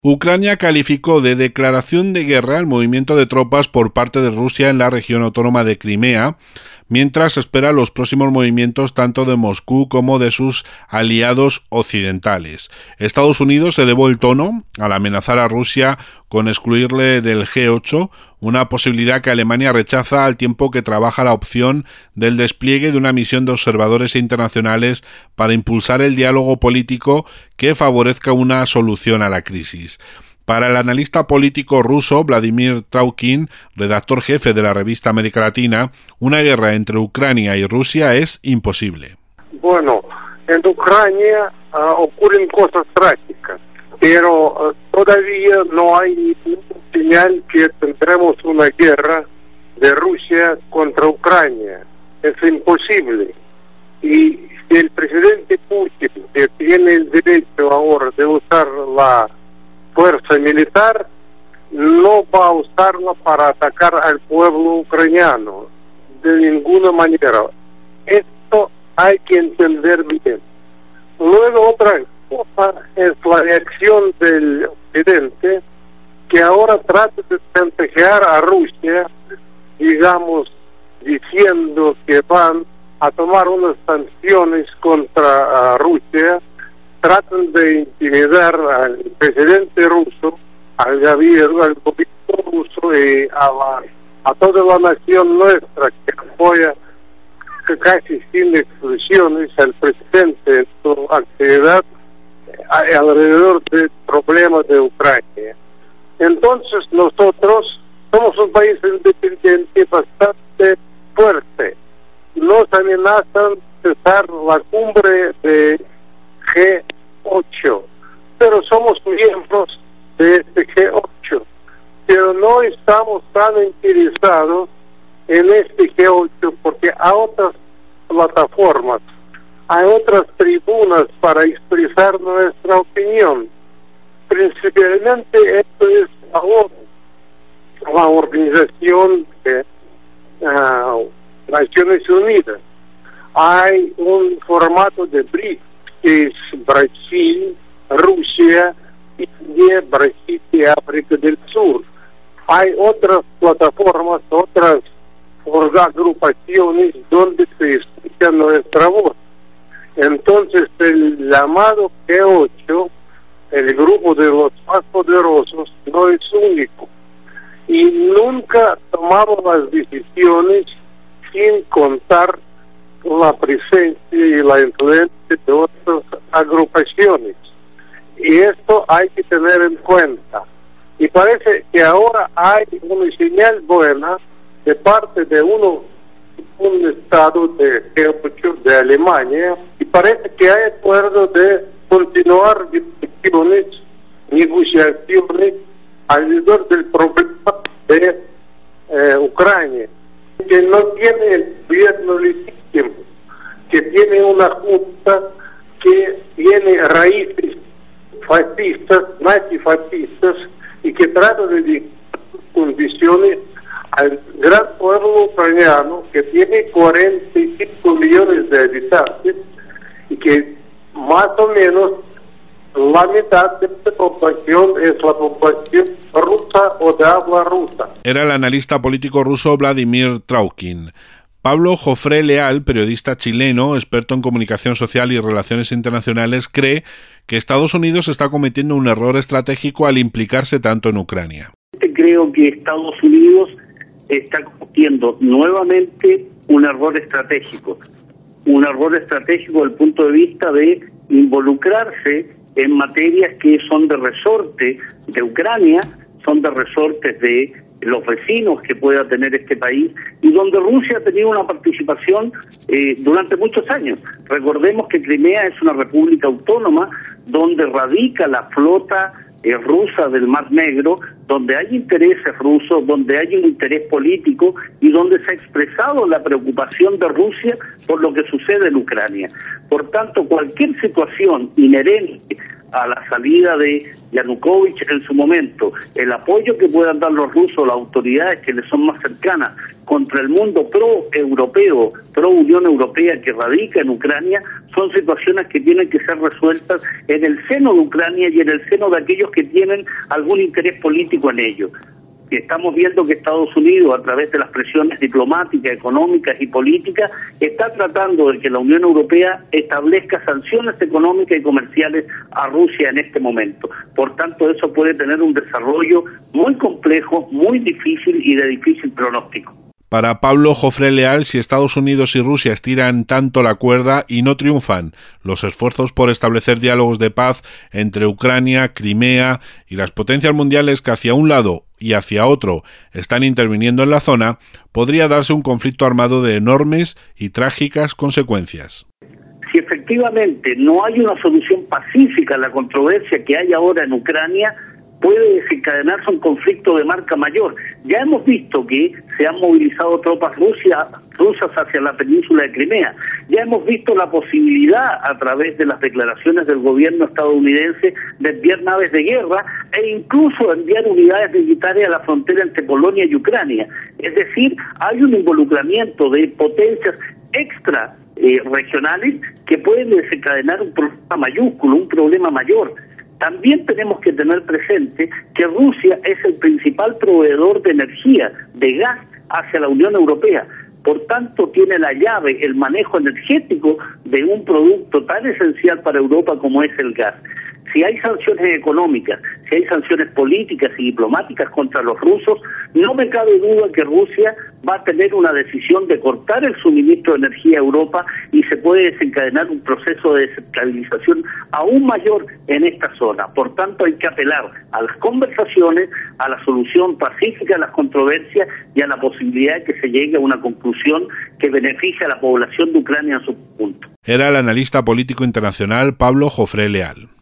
Ucrania calificó de declaración de guerra el movimiento de tropas por parte de Rusia en la región autónoma de Crimea, mientras espera los próximos movimientos tanto de Moscú como de sus aliados occidentales. Estados Unidos elevó el tono al amenazar a Rusia con excluirle del G8, una posibilidad que Alemania rechaza al tiempo que trabaja la opción del despliegue de una misión de observadores internacionales para impulsar el diálogo político que favorezca una solución a la crisis. Para el analista político ruso Vladimir Traukin, redactor jefe de la revista América Latina, una guerra entre Ucrania y Rusia es imposible. Bueno, en Ucrania ocurren cosas trágicas, pero todavía no hay ninguna señal que tendremos una guerra de Rusia contra Ucrania. Es imposible. Y si el presidente Putin, que tiene el derecho ahora de usar la fuerza militar, no va a usarla para atacar al pueblo ucraniano de ninguna manera. Esto hay que entender bien. Luego otra cosa es la reacción del occidente, que ahora trata de chantajear a Rusia, digamos, diciendo que van a tomar unas sanciones contra Rusia. Tratan de intimidar al presidente ruso, al gobierno ruso y a toda la nación nuestra que apoya casi sin exclusiones al presidente en su actividad alrededor del problema de Ucrania. Entonces nosotros somos un país independiente bastante fuerte. Nos amenazan cesar la cumbre de G8, pero somos miembros de este G8, pero no estamos tan interesados en este G8 porque hay otras plataformas, hay otras tribunas para expresar nuestra opinión. Principalmente esto es la Organización de Naciones Unidas. Hay un formato de BRICS, que es Brasil, Rusia, India, Brasil y África del Sur. Hay otras plataformas, otras agrupaciones donde se escucha nuestra voz. Entonces el llamado G8, el grupo de los más poderosos, no es único. Y nunca tomamos las decisiones sin contar con la presencia y la influencia de otras agrupaciones. Y esto hay que tener en cuenta. Y parece que ahora hay una señal buena de parte de un estado de G8 de Alemania, y parece que hay acuerdo de continuar discusiones, negociaciones alrededor del problema de Ucrania, que no tiene el gobierno legítimo, que tiene una junta que tiene raíces fascistas, nazifascistas, y que trata de dictar condiciones al gran pueblo ucraniano, que tiene 45 millones de habitantes y que más o menos la mitad de esta población es la población rusa o de habla rusa. Era el analista político ruso Vladimir Traukin. Pablo Jofré Leal, periodista chileno, experto en comunicación social y relaciones internacionales, cree que Estados Unidos está cometiendo un error estratégico al implicarse tanto en Ucrania. Creo que Estados Unidos está cometiendo nuevamente un error estratégico desde el punto de vista de involucrarse en materias que son de resorte de Ucrania, son de resortes de los vecinos que pueda tener este país, y donde Rusia ha tenido una participación durante muchos años. Recordemos que Crimea es una república autónoma donde radica la flota rusa del Mar Negro, donde hay intereses rusos, donde hay un interés político y donde se ha expresado la preocupación de Rusia por lo que sucede en Ucrania. Por tanto, cualquier situación inherente a la salida de Yanukovych en su momento, el apoyo que puedan dar los rusos, las autoridades que les son más cercanas, contra el mundo pro-europeo, pro-Unión Europea que radica en Ucrania, son situaciones que tienen que ser resueltas en el seno de Ucrania y en el seno de aquellos que tienen algún interés político en ello. Estamos viendo que Estados Unidos, a través de las presiones diplomáticas, económicas y políticas, está tratando de que la Unión Europea establezca sanciones económicas y comerciales a Rusia en este momento. Por tanto, eso puede tener un desarrollo muy complejo, muy difícil y de difícil pronóstico. Para Pablo Jofré Leal, si Estados Unidos y Rusia estiran tanto la cuerda y no triunfan los esfuerzos por establecer diálogos de paz entre Ucrania, Crimea y las potencias mundiales que hacia un lado y hacia otro están interviniendo en la zona, podría darse un conflicto armado de enormes y trágicas consecuencias. Si efectivamente no hay una solución pacífica a la controversia que hay ahora en Ucrania, puede desencadenarse un conflicto de marca mayor. Ya hemos visto que se han movilizado tropas rusas hacia la península de Crimea. Ya hemos visto la posibilidad, a través de las declaraciones del gobierno estadounidense, de enviar naves de guerra e incluso enviar unidades militares a la frontera entre Polonia y Ucrania. Es decir, hay un involucramiento de potencias extra regionales que pueden desencadenar un problema mayúsculo, un problema mayor. También tenemos que tener presente que Rusia es el principal proveedor de energía, de gas, hacia la Unión Europea. Por tanto, tiene la llave, el manejo energético de un producto tan esencial para Europa como es el gas. Si hay sanciones económicas, si hay sanciones políticas y diplomáticas contra los rusos, no me cabe duda que Rusia va a tener una decisión de cortar el suministro de energía a Europa y se puede desencadenar un proceso de desestabilización aún mayor en esta zona. Por tanto, hay que apelar a las conversaciones, a la solución pacífica de las controversias y a la posibilidad de que se llegue a una conclusión que beneficie a la población de Ucrania en su conjunto. Era el analista político internacional Pablo Jofré Leal.